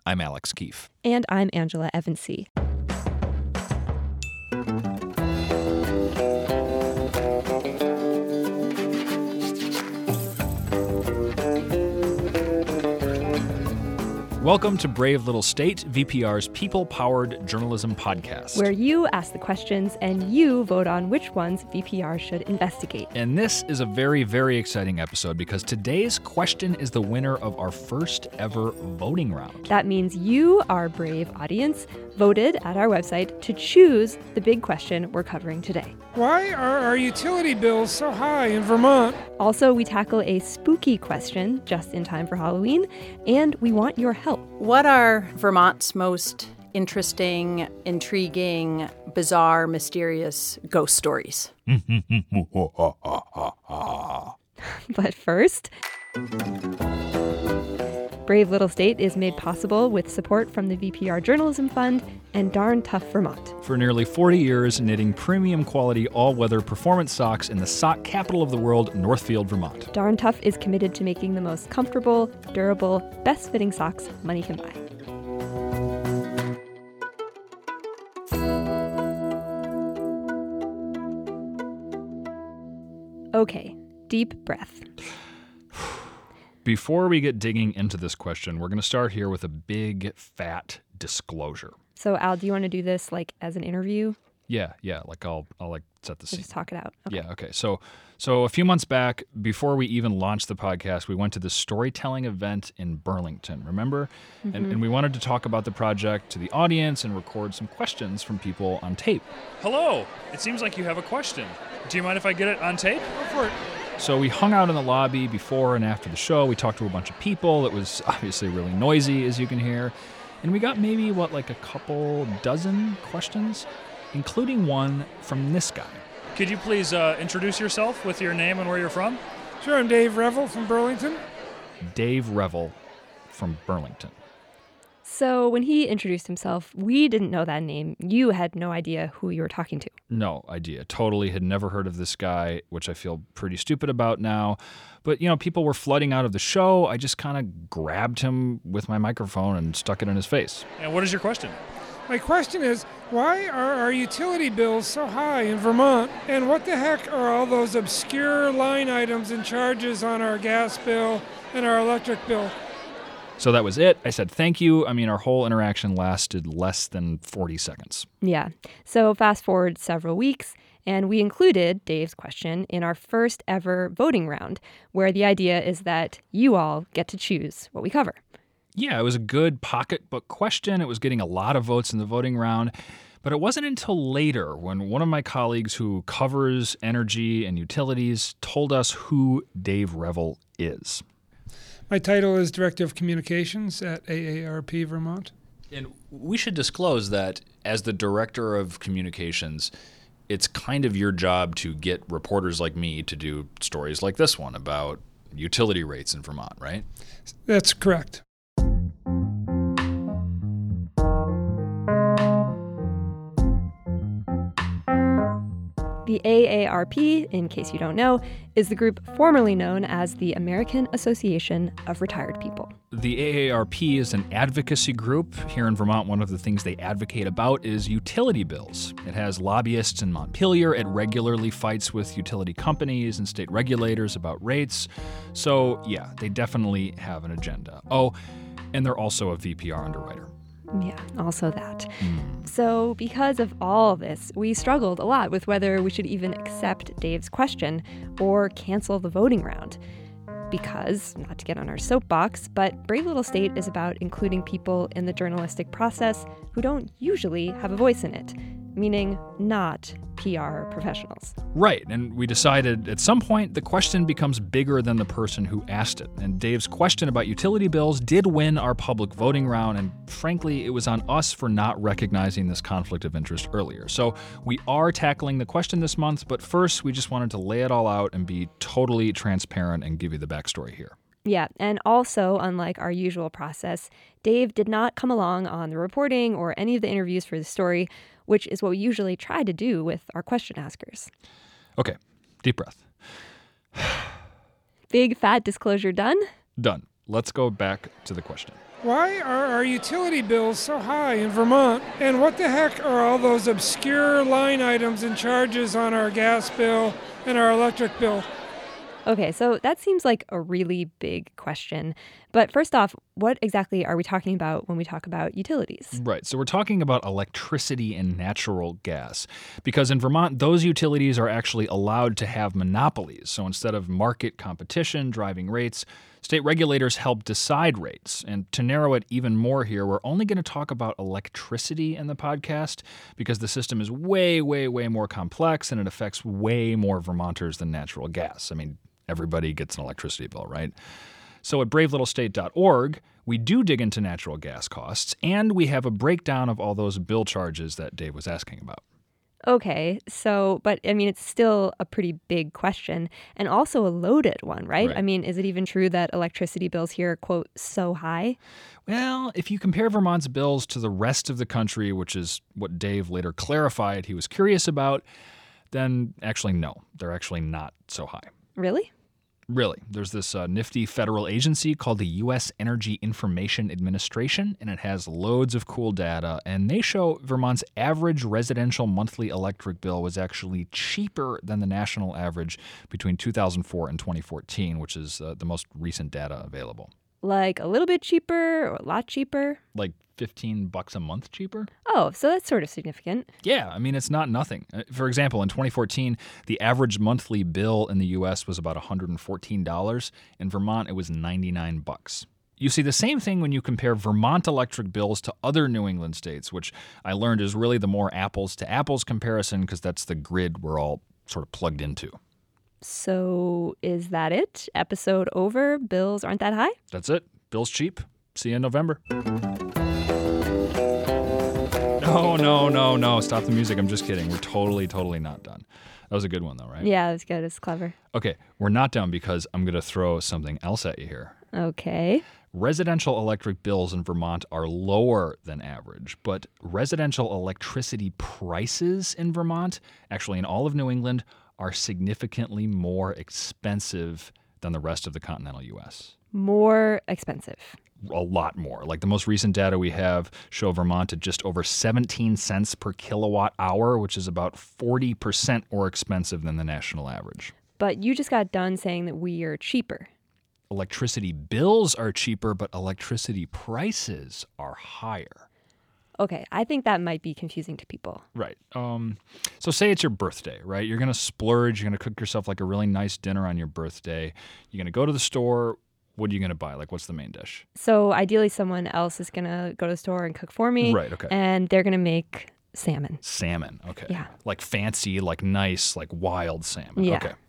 I'm Alex Keefe. And I'm Angela Evansy. Welcome to Brave Little State, VPR's people-powered journalism podcast. Where you ask the questions and you vote on which ones VPR should investigate. And this is a very, very exciting episode because today's question is the winner of our first ever voting round. That means you, our brave audience, voted at our website to choose the big question we're covering today. Why are our utility bills so high in Vermont? Also, we tackle a spooky question just in time for Halloween, and we want your help. What are Vermont's most interesting, intriguing, bizarre, mysterious ghost stories? But first, Brave Little State is made possible with support from the VPR Journalism Fund and Darn Tough Vermont. For nearly 40 years, knitting premium quality all-weather performance socks in the sock capital of the world, Northfield, Vermont. Darn Tough is committed to making the most comfortable, durable, best-fitting socks money can buy. Okay, deep breath. Before we get digging into this question, we're going to start here with a big, fat disclosure. So, Al, do you want to do this like as an interview? Yeah. Like I'll set the scene. Just talk it out. Okay. Yeah. Okay. So a few months back, before we even launched the podcast, we went to this storytelling event in Burlington. Remember? Mm-hmm. And we wanted to talk about the project to the audience and record some questions from people on tape. Hello. It seems like you have a question. Do you mind if I get it on tape? Go for it. So we hung out in the lobby before and after the show. We talked to a bunch of people. It was obviously really noisy, as you can hear. And we got maybe, a couple dozen questions, including one from this guy. Could you please introduce yourself with your name and where you're from? Sure, I'm Dave Revel from Burlington. Dave Revel from Burlington. So when he introduced himself, we didn't know that name. You had no idea who you were talking to. No idea. Totally had never heard of this guy, which I feel pretty stupid about now. But, people were flooding out of the show. I just kind of grabbed him with my microphone and stuck it in his face. And what is your question? My question is, why are our utility bills so high in Vermont? And what the heck are all those obscure line items and charges on our gas bill and our electric bill? So that was it. I said thank you. Our whole interaction lasted less than 40 seconds. Yeah. So fast forward several weeks, and we included Dave's question in our first ever voting round, where the idea is that you all get to choose what we cover. Yeah, it was a good pocketbook question. It was getting a lot of votes in the voting round. But it wasn't until later when one of my colleagues who covers energy and utilities told us who Dave Revel is. My title is Director of Communications at AARP Vermont. And we should disclose that as the Director of Communications, it's kind of your job to get reporters like me to do stories like this one about utility rates in Vermont, right? That's correct. The AARP, in case you don't know, is the group formerly known as the American Association of Retired People. The AARP is an advocacy group. Here in Vermont, one of the things they advocate about is utility bills. It has lobbyists in Montpelier. It regularly fights with utility companies and state regulators about rates. So, yeah, they definitely have an agenda. Oh, and they're also a VPR underwriter. Yeah, also that. So because of all this, we struggled a lot with whether we should even accept Dave's question or cancel the voting round. Because, not to get on our soapbox, but Brave Little State is about including people in the journalistic process who don't usually have a voice in it, meaning not PR professionals. Right, and we decided at some point the question becomes bigger than the person who asked it. And Dave's question about utility bills did win our public voting round, and frankly, it was on us for not recognizing this conflict of interest earlier. So we are tackling the question this month, but first we just wanted to lay it all out and be totally transparent and give you the backstory here. Yeah, and also, unlike our usual process, Dave did not come along on the reporting or any of the interviews for the story, which is what we usually try to do with our question askers. Okay, deep breath. Big fat disclosure done? Done. Let's go back to the question. why are our utility bills so high in Vermont? And what the heck are all those obscure line items and charges on our gas bill and our electric bill? Okay, so that seems like a really big question. But first off, what exactly are we talking about when we talk about utilities? Right. So we're talking about electricity and natural gas because in Vermont, those utilities are actually allowed to have monopolies. So instead of market competition driving rates, state regulators help decide rates. And to narrow it even more here, we're only going to talk about electricity in the podcast because the system is way, way, way more complex and it affects way more Vermonters than natural gas. I mean, everybody gets an electricity bill, right? So at bravelittlestate.org, we do dig into natural gas costs, and we have a breakdown of all those bill charges that Dave was asking about. Okay, so, but I mean, it's still a pretty big question and also a loaded one, right? I mean, is it even true that electricity bills here are, quote, so high? Well, if you compare Vermont's bills to the rest of the country, which is what Dave later clarified he was curious about, then actually no, they're actually not so high. Really? Really. There's this nifty federal agency called the U.S. Energy Information Administration, and it has loads of cool data, and they show Vermont's average residential monthly electric bill was actually cheaper than the national average between 2004 and 2014, which is the most recent data available. Like a little bit cheaper or a lot cheaper? Like $15 a month cheaper? Oh, so that's sort of significant. Yeah, I mean, it's not nothing. For example, in 2014, the average monthly bill in the U.S. was about $114. In Vermont, it was $99. You see the same thing when you compare Vermont electric bills to other New England states, which I learned is really the more apples to apples comparison because that's the grid we're all sort of plugged into. So is that it? Episode over? Bills aren't that high? That's it. Bill's cheap. See you in November. No. Stop the music. I'm just kidding. We're totally not done. That was a good one, though, right? Yeah, that's good. It's clever. Okay, we're not done because I'm going to throw something else at you here. Okay. Residential electric bills in Vermont are lower than average, but residential electricity prices in Vermont, actually in all of New England, are significantly more expensive than the rest of the continental U.S. More expensive. A lot more. Like the most recent data we have show Vermont at just over 17 cents per kilowatt hour, which is about 40% more expensive than the national average. But you just got done saying that we are cheaper. Electricity bills are cheaper, but electricity prices are higher. Okay, I think that might be confusing to people. Right. So say it's your birthday, right? You're going to splurge. You're going to cook yourself like a really nice dinner on your birthday. You're going to go to the store. What are you going to buy? Like, what's the main dish? So ideally someone else is going to go to the store and cook for me. Right, okay. And they're going to make salmon. Salmon, okay. Yeah. Like fancy, like nice, like wild salmon. Yeah. Okay.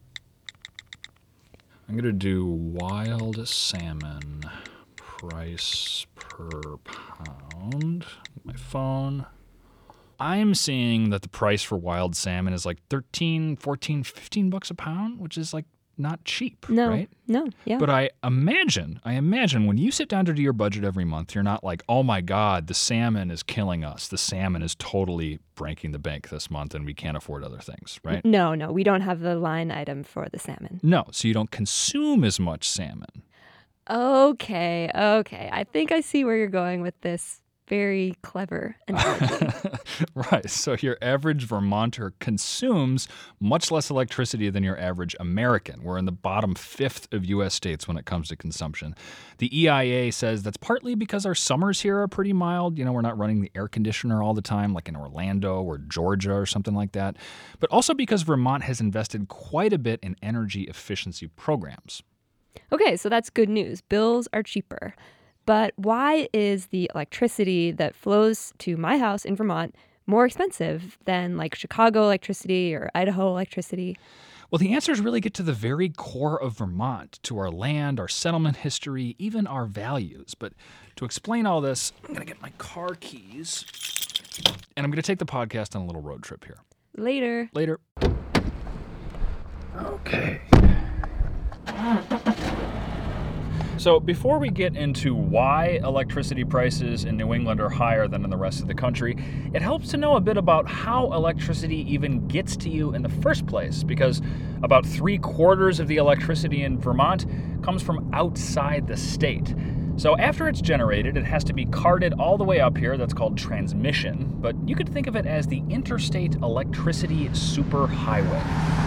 I'm going to do wild salmon price per pound. My phone. I'm seeing that the price for wild salmon is like $13, $14, $15 a pound, which is like not cheap, right? No, yeah. But I imagine when you sit down to do your budget every month, you're not like, oh my God, the salmon is killing us. The salmon is totally breaking the bank this month and we can't afford other things, right? No, we don't have the line item for the salmon. No, so you don't consume as much salmon. Okay. I think I see where you're going with this. Very clever analogy. Right. So your average Vermonter consumes much less electricity than your average American. We're in the bottom fifth of U.S. states when it comes to consumption. The EIA says that's partly because our summers here are pretty mild. You know, we're not running the air conditioner all the time like in Orlando or Georgia or something like that. But also because Vermont has invested quite a bit in energy efficiency programs. Okay, so that's good news. Bills are cheaper. But why is the electricity that flows to my house in Vermont more expensive than like Chicago electricity or Idaho electricity? Well, the answers really get to the very core of Vermont, to our land, our settlement history, even our values. But to explain all this, I'm going to get my car keys, and I'm going to take the podcast on a little road trip here. Later. Okay. So before we get into why electricity prices in New England are higher than in the rest of the country, it helps to know a bit about how electricity even gets to you in the first place, because about 3/4 of the electricity in Vermont comes from outside the state. So after it's generated, it has to be carted all the way up here. That's called transmission. But you could think of it as the Interstate Electricity Superhighway.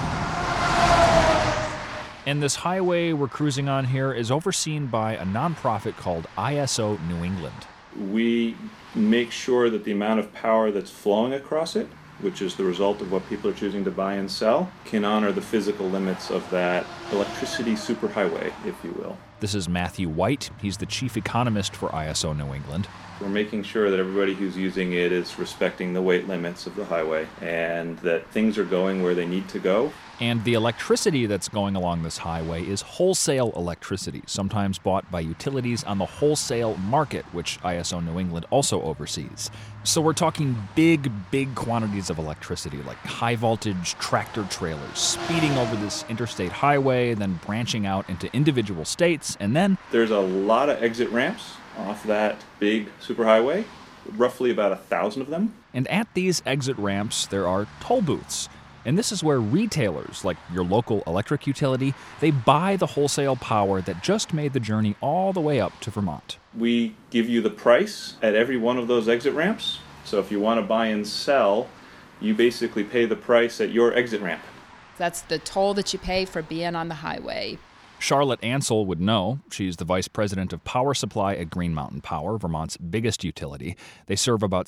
And this highway we're cruising on here is overseen by a nonprofit called ISO New England. We make sure that the amount of power that's flowing across it, which is the result of what people are choosing to buy and sell, can honor the physical limits of that electricity superhighway, if you will. This is Matthew White. He's the chief economist for ISO New England. We're making sure that everybody who's using it is respecting the weight limits of the highway and that things are going where they need to go. And the electricity that's going along this highway is wholesale electricity, sometimes bought by utilities on the wholesale market, which ISO New England also oversees. So we're talking big quantities of electricity, like high-voltage tractor trailers speeding over this interstate highway, then branching out into individual states, and then there's a lot of exit ramps off that big superhighway, roughly about 1,000 of them. And at these exit ramps, there are toll booths. And this is where retailers, like your local electric utility, they buy the wholesale power that just made the journey all the way up to Vermont. We give you the price at every one of those exit ramps. So if you want to buy and sell, you basically pay the price at your exit ramp. That's the toll that you pay for being on the highway. Charlotte Ansell would know. She's the vice president of power supply at Green Mountain Power, Vermont's biggest utility. They serve about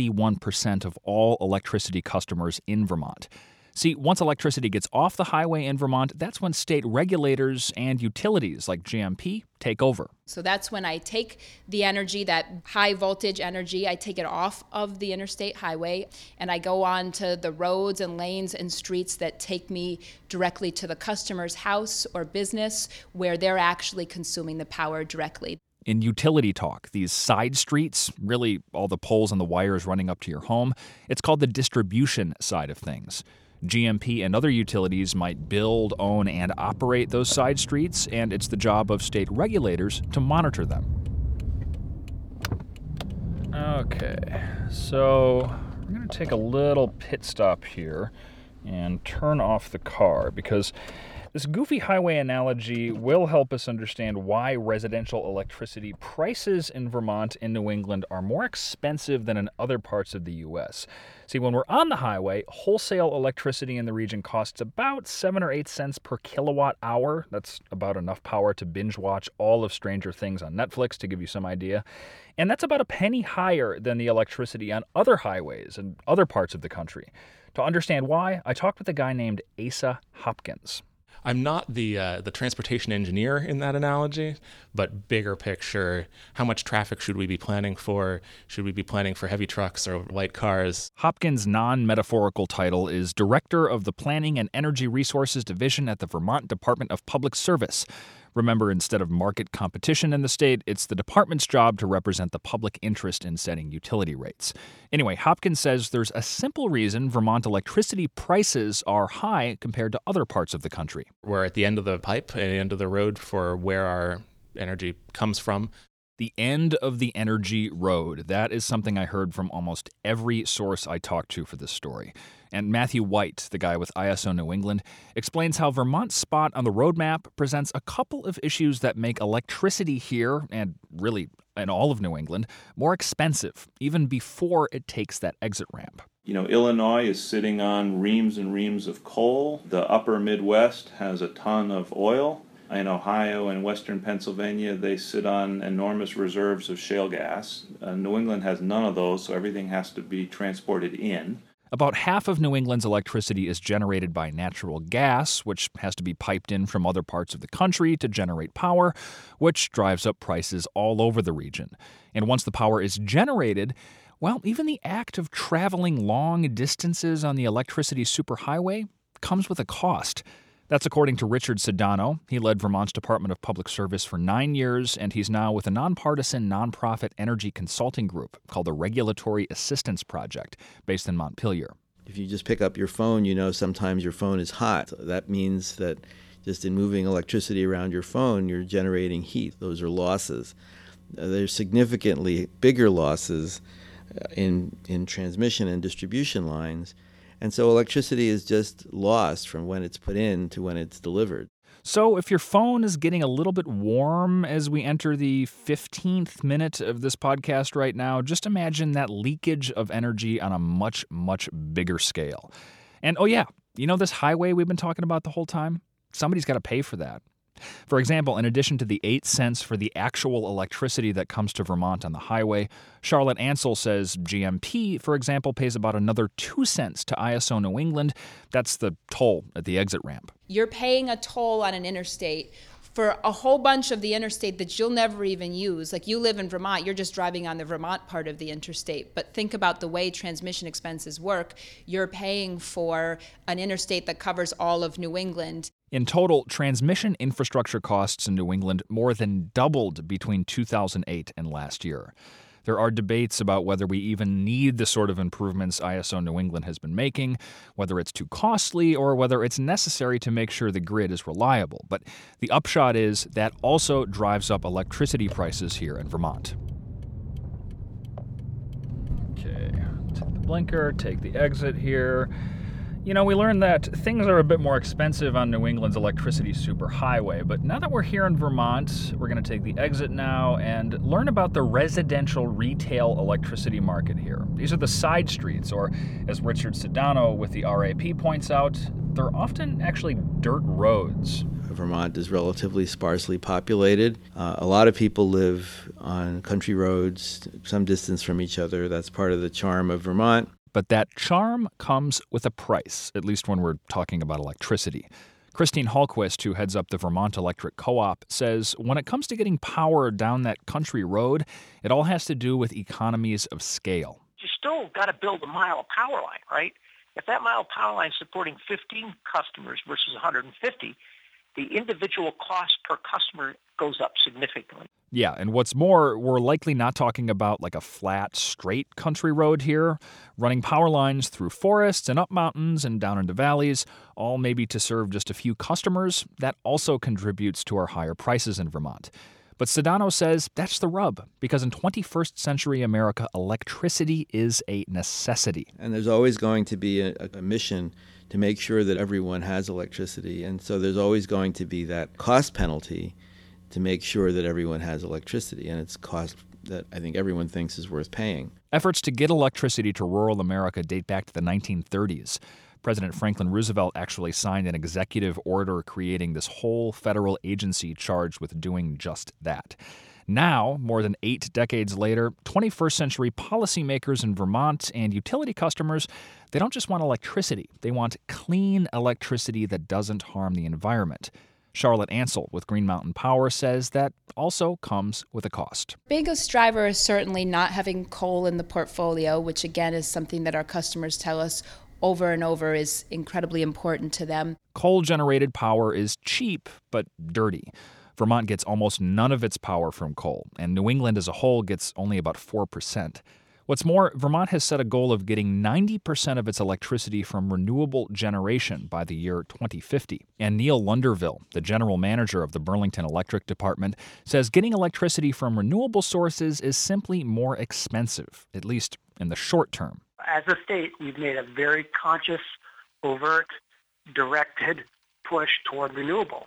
71% of all electricity customers in Vermont. See, once electricity gets off the highway in Vermont, that's when state regulators and utilities like GMP take over. So that's when I take the energy, that high voltage energy, I take it off of the interstate highway and I go on to the roads and lanes and streets that take me directly to the customer's house or business where they're actually consuming the power directly. In utility talk, these side streets, really all the poles and the wires running up to your home, it's called the distribution side of things. GMP and other utilities might build, own, and operate those side streets, and it's the job of state regulators to monitor them. Okay, so we're going to take a little pit stop here and turn off the car because this goofy highway analogy will help us understand why residential electricity prices in Vermont and New England are more expensive than in other parts of the U.S. See, when we're on the highway, wholesale electricity in the region costs about 7 or 8 cents per kilowatt hour. That's about enough power to binge watch all of Stranger Things on Netflix, to give you some idea. And that's about a penny higher than the electricity on other highways and other parts of the country. To understand why, I talked with a guy named Asa Hopkins. I'm not the transportation engineer in that analogy, but bigger picture, how much traffic should we be planning for? Should we be planning for heavy trucks or light cars? Hopkins' non-metaphorical title is Director of the Planning and Energy Resources Division at the Vermont Department of Public Service. Remember, instead of market competition in the state, it's the department's job to represent the public interest in setting utility rates. Anyway, Hopkins says there's a simple reason Vermont electricity prices are high compared to other parts of the country. We're at the end of the pipe, at the end of the road for where our energy comes from. The end of the energy road. That is something I heard from almost every source I talked to for this story. And Matthew White, the guy with ISO New England, explains how Vermont's spot on the roadmap presents a couple of issues that make electricity here, and really in all of New England, more expensive, even before it takes that exit ramp. You know, Illinois is sitting on reams and reams of coal. The upper Midwest has a ton of oil. In Ohio and western Pennsylvania, they sit on enormous reserves of shale gas. New England has none of those, so everything has to be transported in. About half of New England's electricity is generated by natural gas, which has to be piped in from other parts of the country to generate power, which drives up prices all over the region. And once the power is generated, well, even the act of traveling long distances on the electricity superhighway comes with a cost. That's according to Richard Sedano. He led Vermont's Department of Public Service for 9 years, and he's now with a nonpartisan nonprofit energy consulting group called the Regulatory Assistance Project, based in Montpelier. If you just pick up your phone, you know sometimes your phone is hot. That means that just in moving electricity around your phone, you're generating heat. Those are losses. There's significantly bigger losses in transmission and distribution lines. And so electricity is just lost from when it's put in to when it's delivered. So if your phone is getting a little bit warm as we enter the 15th minute of this podcast right now, just imagine that leakage of energy on a much, much bigger scale. And oh yeah, you know this highway we've been talking about the whole time? Somebody's got to pay for that. For example, in addition to the 8 cents for the actual electricity that comes to Vermont on the highway, Charlotte Ansell says GMP, for example, pays about another 2 cents to ISO New England. That's the toll at the exit ramp. You're paying a toll on an interstate for a whole bunch of the interstate that you'll never even use. Like, you live in Vermont, you're just driving on the Vermont part of the interstate. But think about the way transmission expenses work. You're paying for an interstate that covers all of New England. In total, transmission infrastructure costs in New England more than doubled between 2008 and last year. There are debates about whether we even need the sort of improvements ISO New England has been making, whether it's too costly, or whether it's necessary to make sure the grid is reliable. But the upshot is that also drives up electricity prices here in Vermont. Okay, take the blinker, take the exit here. You know, we learned that things are a bit more expensive on New England's electricity superhighway, but now that we're here in Vermont, we're going to take the exit now and learn about the residential retail electricity market here. These are the side streets, or as Richard Sedano with the RAP points out, they're often actually dirt roads. Vermont is relatively sparsely populated. A lot of people live on country roads, some distance from each other. That's part of the charm of Vermont. But that charm comes with a price, at least when we're talking about electricity. Christine Hallquist, who heads up the Vermont Electric Co-op, says when it comes to getting power down that country road, it all has to do with economies of scale. You still got to build a mile of power line, right? If that mile of power line is supporting 15 customers versus 150, the individual cost per customer goes up significantly. Yeah, and what's more, we're likely not talking about like a flat, straight country road here. Running power lines through forests and up mountains and down into valleys, all maybe to serve just a few customers, that also contributes to our higher prices in Vermont. But Sedano says that's the rub, because in 21st century America, electricity is a necessity. And there's always going to be a mission to make sure that everyone has electricity. And so there's always going to be that cost penalty to make sure that everyone has electricity, and it's cost that I think everyone thinks is worth paying. Efforts to get electricity to rural America date back to the 1930s. President Franklin Roosevelt actually signed an executive order creating this whole federal agency charged with doing just that. Now, more than 8 decades later, 21st century policymakers in Vermont and utility customers, they don't just want electricity. They want clean electricity that doesn't harm the environment. Charlotte Ansell with Green Mountain Power says that also comes with a cost. Biggest driver is certainly not having coal in the portfolio, which again is something that our customers tell us over and over is incredibly important to them. Coal-generated power is cheap, but dirty. Vermont gets almost none of its power from coal, and New England as a whole gets only about 4%. What's more, Vermont has set a goal of getting 90% of its electricity from renewable generation by the year 2050. And Neil Lunderville, the general manager of the Burlington Electric Department, says getting electricity from renewable sources is simply more expensive, at least in the short term. As a state, we've made a very conscious, overt, directed push toward renewables.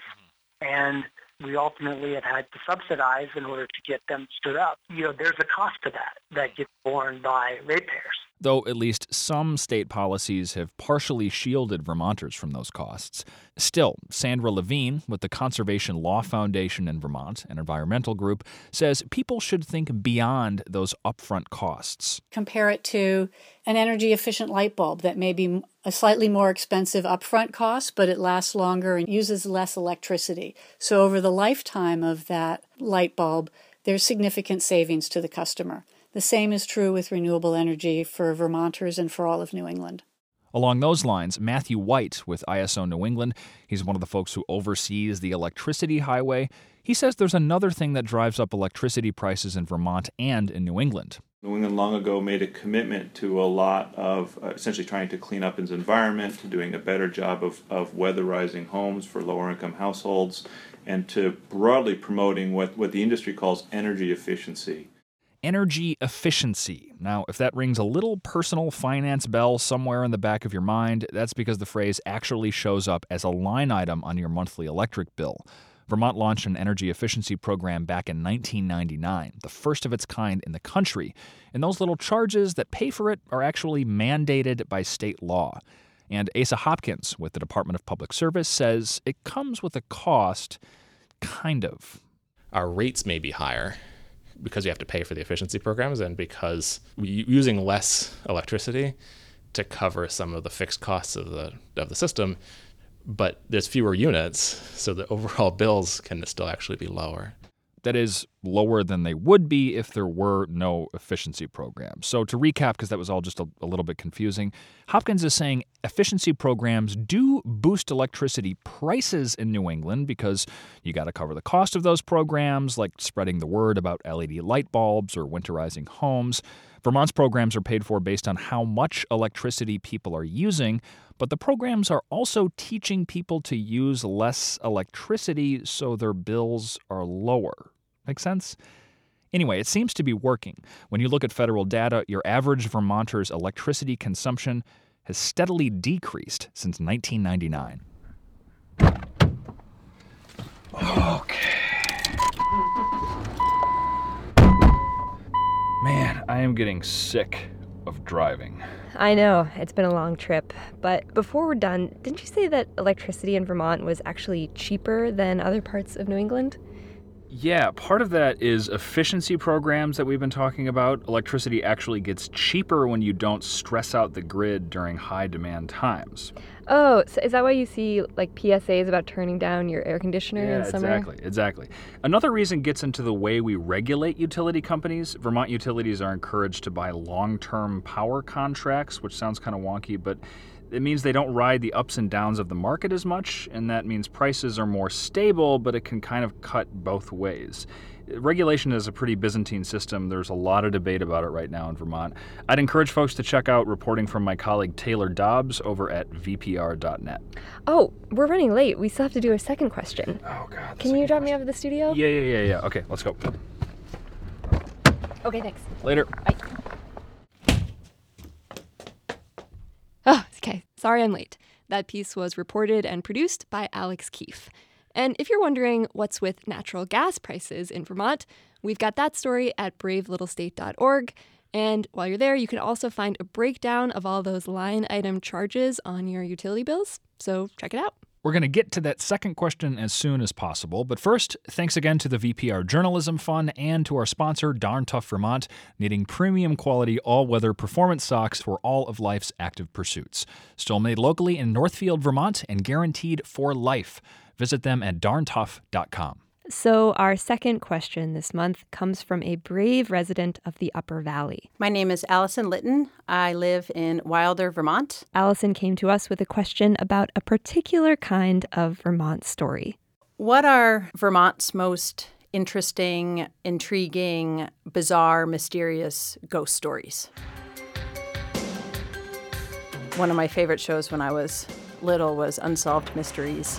And we ultimately have had to subsidize in order to get them stood up. You know, there's a cost to that gets borne by ratepayers. Though at least some state policies have partially shielded Vermonters from those costs. Still, Sandra Levine with the Conservation Law Foundation in Vermont, an environmental group, says people should think beyond those upfront costs. Compare it to an energy-efficient light bulb that may be a slightly more expensive upfront cost, but it lasts longer and uses less electricity. So over the lifetime of that light bulb, there's significant savings to the customer. The same is true with renewable energy for Vermonters and for all of New England. Along those lines, Matthew White with ISO New England, he's one of the folks who oversees the electricity highway. He says there's another thing that drives up electricity prices in Vermont and in New England. New England long ago made a commitment to a lot of essentially trying to clean up its environment, to doing a better job of weatherizing homes for lower-income households, and to broadly promoting what the industry calls energy efficiency. energy efficiency. Now, if that rings a little personal finance bell somewhere in the back of your mind, that's because the phrase actually shows up as a line item on your monthly electric bill. Vermont launched an energy efficiency program back in 1999, the first of its kind in the country, and those little charges that pay for it are actually mandated by state law. And Asa Hopkins with the Department of Public Service says it comes with a cost, kind of. Our rates may be higher because we have to pay for the efficiency programs and because we're using less electricity to cover some of the fixed costs of the system, but there's fewer units, so the overall bills can still actually be lower. That is, lower than they would be if there were no efficiency programs. So to recap, because that was all just a little bit confusing, Hopkins is saying efficiency programs do boost electricity prices in New England because you got to cover the cost of those programs, like spreading the word about LED light bulbs or winterizing homes. Vermont's programs are paid for based on how much electricity people are using, but the programs are also teaching people to use less electricity so their bills are lower. Make sense? Anyway, it seems to be working. When you look at federal data, your average Vermonter's electricity consumption has steadily decreased since 1999. Okay. Man, I am getting sick of driving. I know, it's been a long trip. But before we're done, didn't you say that electricity in Vermont was actually cheaper than other parts of New England? Yeah, part of that is efficiency programs that we've been talking about. Electricity actually gets cheaper when you don't stress out the grid during high demand times. Oh, so is that why you see like PSAs about turning down your air conditioner in summer? Exactly. Another reason gets into the way we regulate utility companies. Vermont utilities are encouraged to buy long-term power contracts, which sounds kind of wonky, but it means they don't ride the ups and downs of the market as much, and that means prices are more stable, but it can kind of cut both ways. Regulation is a pretty Byzantine system. There's a lot of debate about it right now in Vermont. I'd encourage folks to check out reporting from my colleague Taylor Dobbs over at vpr.net. Oh, we're running late. We still have to do a second question. Oh, God. Can you drop me off at the studio? Yeah. Okay, let's go. Okay, thanks. Later. Bye. Oh, okay. Sorry I'm late. That piece was reported and produced by Alex Keefe. And if you're wondering what's with natural gas prices in Vermont, we've got that story at bravelittlestate.org. And while you're there, you can also find a breakdown of all those line item charges on your utility bills. So check it out. We're going to get to that second question as soon as possible. But first, thanks again to the VPR Journalism Fund and to our sponsor, Darn Tough Vermont, knitting premium quality all-weather performance socks for all of life's active pursuits. Still made locally in Northfield, Vermont, and guaranteed for life. Visit them at darntough.com. So our second question this month comes from a brave resident of the Upper Valley. My name is Allison Litton. I live in Wilder, Vermont. Allison came to us with a question about a particular kind of Vermont story. What are Vermont's most interesting, intriguing, bizarre, mysterious ghost stories? One of my favorite shows when I was little was Unsolved Mysteries.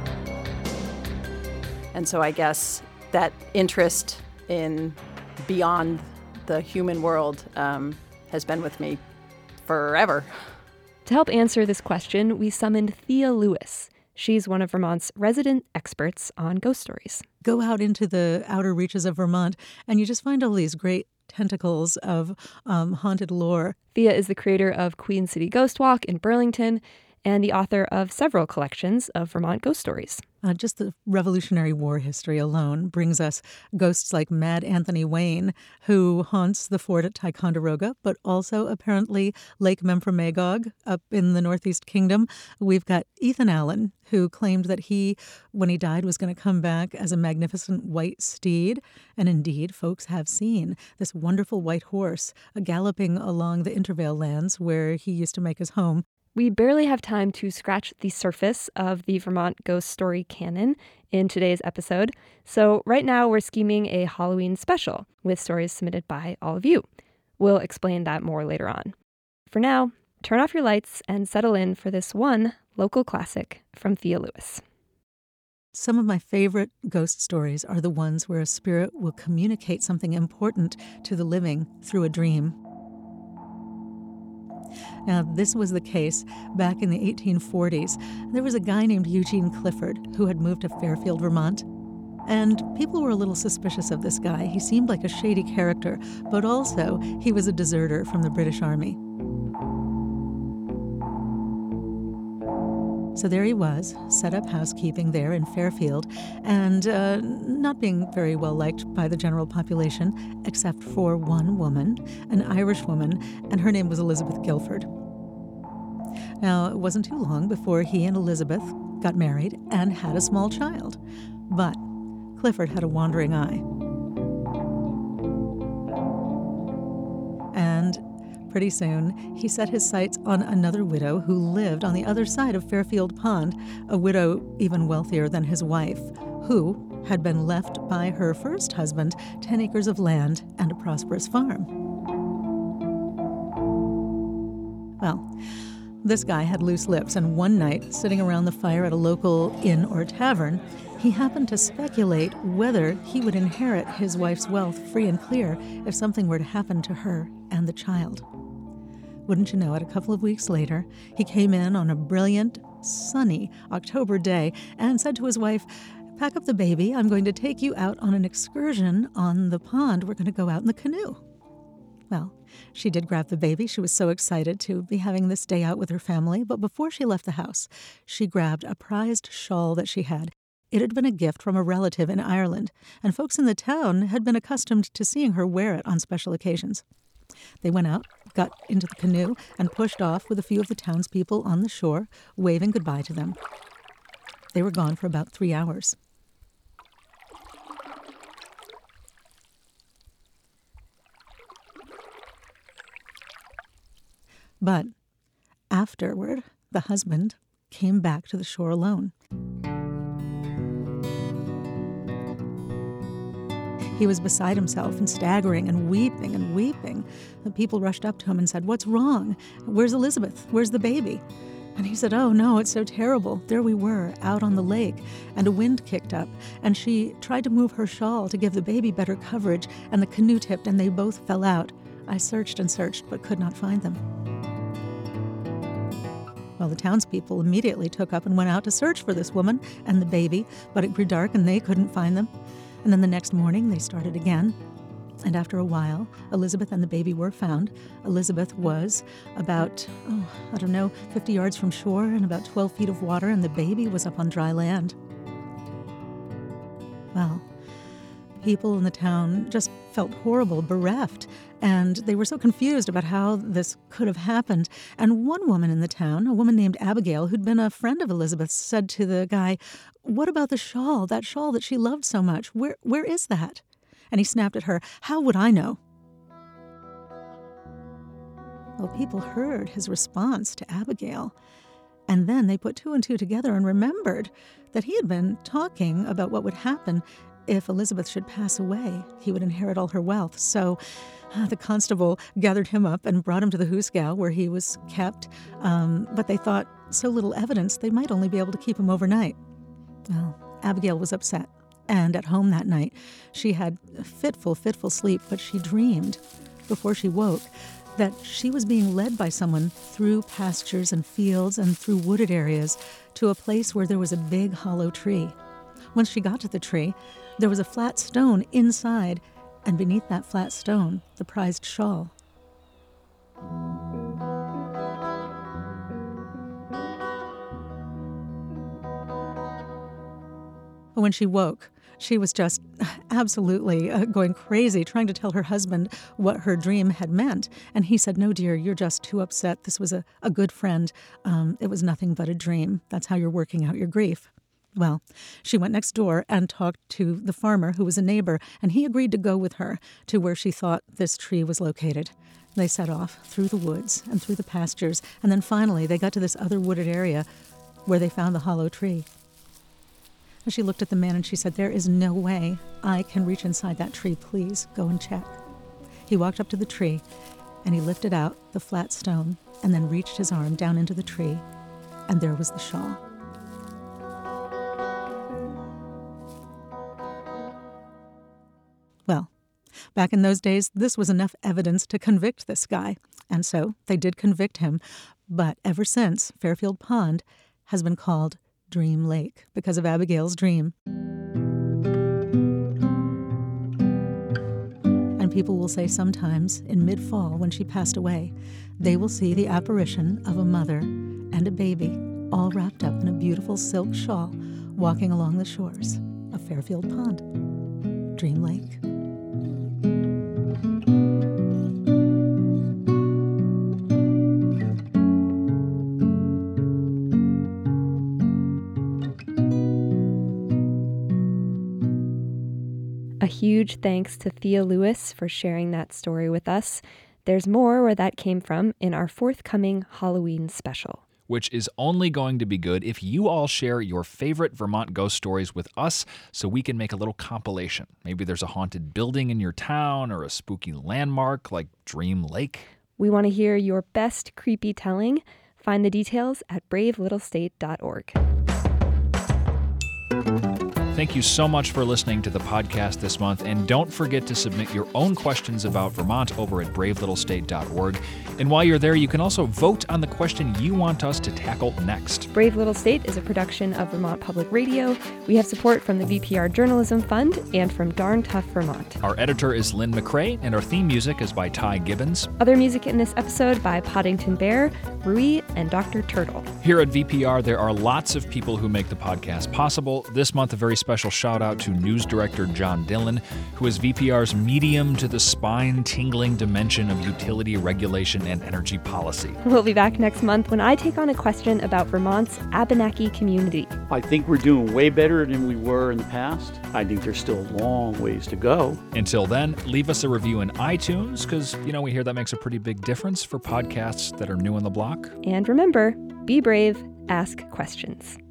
And so I guess that interest in beyond the human world has been with me forever. To help answer this question, we summoned Thea Lewis. She's one of Vermont's resident experts on ghost stories. Go out into the outer reaches of Vermont, and you just find all these great tentacles of haunted lore. Thea is the creator of Queen City Ghost Walk in Burlington and the author of several collections of Vermont ghost stories. Just the Revolutionary War history alone brings us ghosts like Mad Anthony Wayne, who haunts the fort at Ticonderoga, but also apparently Lake Memphremagog up in the Northeast Kingdom. We've got Ethan Allen, who claimed that he, when he died, was going to come back as a magnificent white steed. And indeed, folks have seen this wonderful white horse galloping along the Intervale lands where he used to make his home. We barely have time to scratch the surface of the Vermont ghost story canon in today's episode, so right now we're scheming a Halloween special with stories submitted by all of you. We'll explain that more later on. For now, turn off your lights and settle in for this one local classic from Thea Lewis. Some of my favorite ghost stories are the ones where a spirit will communicate something important to the living through a dream. Now, this was the case back in the 1840s. There was a guy named Eugene Clifford who had moved to Fairfield, Vermont. And people were a little suspicious of this guy. He seemed like a shady character, but also he was a deserter from the British Army. So there he was, set up housekeeping there in Fairfield, and not being very well liked by the general population, except for one woman, an Irish woman, and her name was Elizabeth Guilford. Now, it wasn't too long before he and Elizabeth got married and had a small child. But Clifford had a wandering eye. And pretty soon, he set his sights on another widow who lived on the other side of Fairfield Pond, a widow even wealthier than his wife, who had been left by her first husband 10 acres of land and a prosperous farm. Well, this guy had loose lips, and one night, sitting around the fire at a local inn or tavern, he happened to speculate whether he would inherit his wife's wealth free and clear if something were to happen to her and the child. Wouldn't you know it, a couple of weeks later, he came in on a brilliant, sunny October day and said to his wife, "Pack up the baby. I'm going to take you out on an excursion on the pond. We're going to go out in the canoe." Well, she did grab the baby. She was so excited to be having this day out with her family. But before she left the house, she grabbed a prized shawl that she had. It had been a gift from a relative in Ireland, and folks in the town had been accustomed to seeing her wear it on special occasions. They went out, got into the canoe, and pushed off with a few of the townspeople on the shore, waving goodbye to them. They were gone for about 3 hours. But afterward, the husband came back to the shore alone. He was beside himself and staggering and weeping and weeping. The people rushed up to him and said, "What's wrong? Where's Elizabeth? Where's the baby?" And he said, "Oh no, it's so terrible. There we were, out on the lake, and a wind kicked up, and she tried to move her shawl to give the baby better coverage, and the canoe tipped and they both fell out. I searched and searched, but could not find them." Well, the townspeople immediately took up and went out to search for this woman and the baby, but it grew dark and they couldn't find them. And then the next morning, they started again. And after a while, Elizabeth and the baby were found. Elizabeth was about, 50 yards from shore and about 12 feet of water, and the baby was up on dry land. Well, people in the town just felt horrible, bereft, and they were so confused about how this could have happened. And one woman in the town, a woman named Abigail, who'd been a friend of Elizabeth's, said to the guy, "What about the shawl, that shawl that she loved so much? Where is that?" And he snapped at her, "How would I know?" Well, people heard his response to Abigail, and then they put two and two together and remembered that he had been talking about what would happen if Elizabeth should pass away. He would inherit all her wealth. So the constable gathered him up and brought him to the Hoosegow, where he was kept. But they thought so little evidence, they might only be able to keep him overnight. Well, Abigail was upset. And at home that night, she had a fitful sleep, but she dreamed, before she woke, that she was being led by someone through pastures and fields and through wooded areas to a place where there was a big hollow tree. Once she got to the tree, there was a flat stone inside, and beneath that flat stone, the prized shawl. When she woke, she was just absolutely going crazy, trying to tell her husband what her dream had meant. And he said, "No, dear, you're just too upset. This was a good friend. It was nothing but a dream. That's how you're working out your grief." Well, she went next door and talked to the farmer, who was a neighbor, and he agreed to go with her to where she thought this tree was located. They set off through the woods and through the pastures, and then finally they got to this other wooded area where they found the hollow tree. And she looked at the man and she said, "There is no way I can reach inside that tree. Please go and check." He walked up to the tree and he lifted out the flat stone and then reached his arm down into the tree, and there was the shawl. Back in those days, this was enough evidence to convict this guy. And so they did convict him. But ever since, Fairfield Pond has been called Dream Lake because of Abigail's dream. And people will say sometimes, in mid-fall when she passed away, they will see the apparition of a mother and a baby all wrapped up in a beautiful silk shawl walking along the shores of Fairfield Pond. Dream Lake. A huge thanks to Thea Lewis for sharing that story with us. There's more where that came from in our forthcoming Halloween special, which is only going to be good if you all share your favorite Vermont ghost stories with us so we can make a little compilation. Maybe there's a haunted building in your town or a spooky landmark like Dream Lake. We want to hear your best creepy telling. Find the details at bravelittlestate.org. Thank you so much for listening to the podcast this month, and don't forget to submit your own questions about Vermont over at bravelittlestate.org. And while you're there, you can also vote on the question you want us to tackle next. Brave Little State is a production of Vermont Public Radio. We have support from the VPR Journalism Fund and from Darn Tough Vermont. Our editor is Lynn McRae, and our theme music is by Ty Gibbons. Other music in this episode by Poddington Bear, Rui, and Dr. Turtle. Here at VPR, there are lots of people who make the podcast possible. This month, a very special shout out to news director John Dillon, who is VPR's medium to the spine-tingling dimension of utility regulation and energy policy. We'll be back next month when I take on a question about Vermont's Abenaki community. I think we're doing way better than we were in the past. I think there's still a long ways to go. Until then, leave us a review in iTunes, because, we hear that makes a pretty big difference for podcasts that are new on the block. And remember, be brave, ask questions.